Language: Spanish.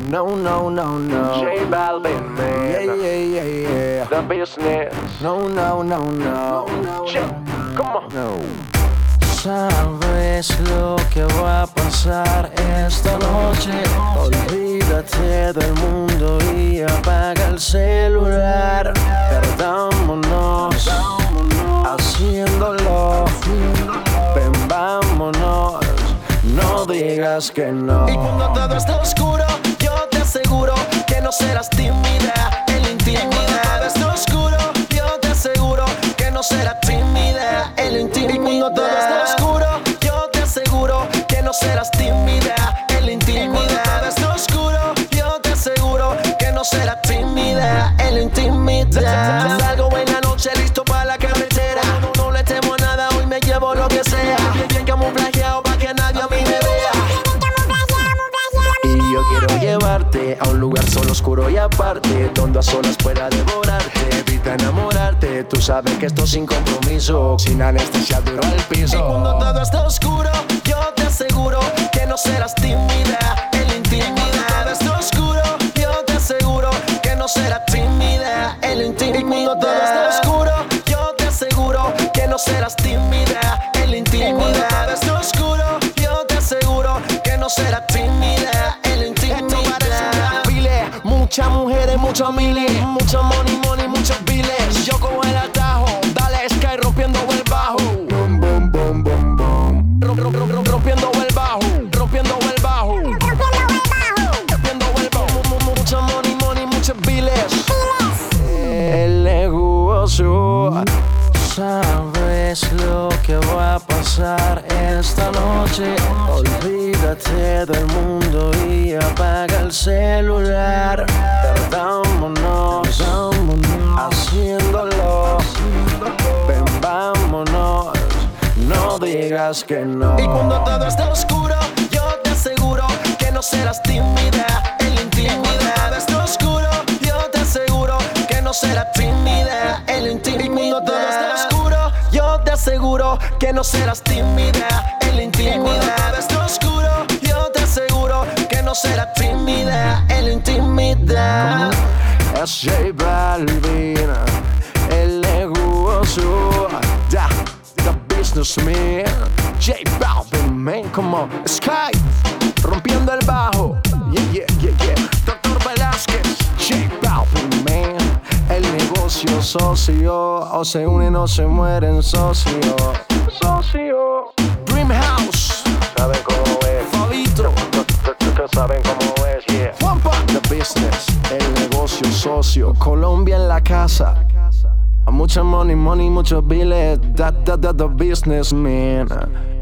No, no, no, no. J Balvin, man. Yeah, yeah, yeah, yeah. The business. No, no, no, no. Shit, come on. No. Sabes lo que va a pasar esta noche. Olvídate del mundo y apaga el celular. Perdámonos haciéndolo. Ven, vámonos, no digas que no. Y cuando todo esté oscuro, yo te aseguro que no serás tímida en la intimidad. Todo esté oscuro, yo te aseguro que no serás tímida en la intimidad. Y cuando todo esté oscuro, yo te aseguro que no serás tímida en la intimidad. Todo esté oscuro, yo te aseguro que no serás tímida en la intimidad. Salgo en la noche listo para la carretera. No le temo a nada, hoy me llevo lo que sea. Bien camuflajeado pa' que nadie a mí me vea. Y yo quiero llevarte a un lugar solo, oscuro y aparte, donde a solas pueda devorarte, evita enamorarte. Tú sabes que esto sin compromiso, sin anestesia duro al piso. Y cuando todo esté oscuro, yo te aseguro que no serás tímida en la intimidad. Todo esté oscuro, yo te aseguro que no serás tímida en la intimidad. Y cuando todo esté oscuro, yo te aseguro que no serás tímida en la intimidad. Todo esté oscuro, yo te aseguro que no serás tímida en la intimidad. Muchas mujeres, muchos miles, mucho money, money, muchos biles. Yo cojo el atajo, dale Sky rompiendo el bajo. Boom, boom, boom, boom, boom. Rompiendo el bajo, rompiendo el bajo. Rompiendo el bajo. Mucho money, money, muchos biles. El negocio. Sabes lo que va a pasar esta noche. Olvídate del mundo y apaga el celular. Perdámonos haciéndolo. Ven, vámonos, no digas que no. Y cuando todo esté oscuro, yo te aseguro que no serás tímida en la intimidad. Todo esté oscuro, yo te aseguro que no serás tímida en la intimidad. Y cuando todo esté oscuro, yo te aseguro que no serás tímida en la intimidad. Todo esté oscuro, yo te aseguro que no serás tímida en la intimidad. Es J Balvin, el negocio, yeah, the businessman. J Balvin, man, come on, Sky, rompiendo el bajo, yeah, yeah, yeah, yeah. Doctor Velázquez, J Balvin, man, el negocio socio, o se unen o se mueren socio. Dream House, Saben cómo es. Fabito, Saben cómo es, yeah. Juanpa, the business, el negocio socio, Colombia en la casa. Mucha money, money, muchos biles, the businessman.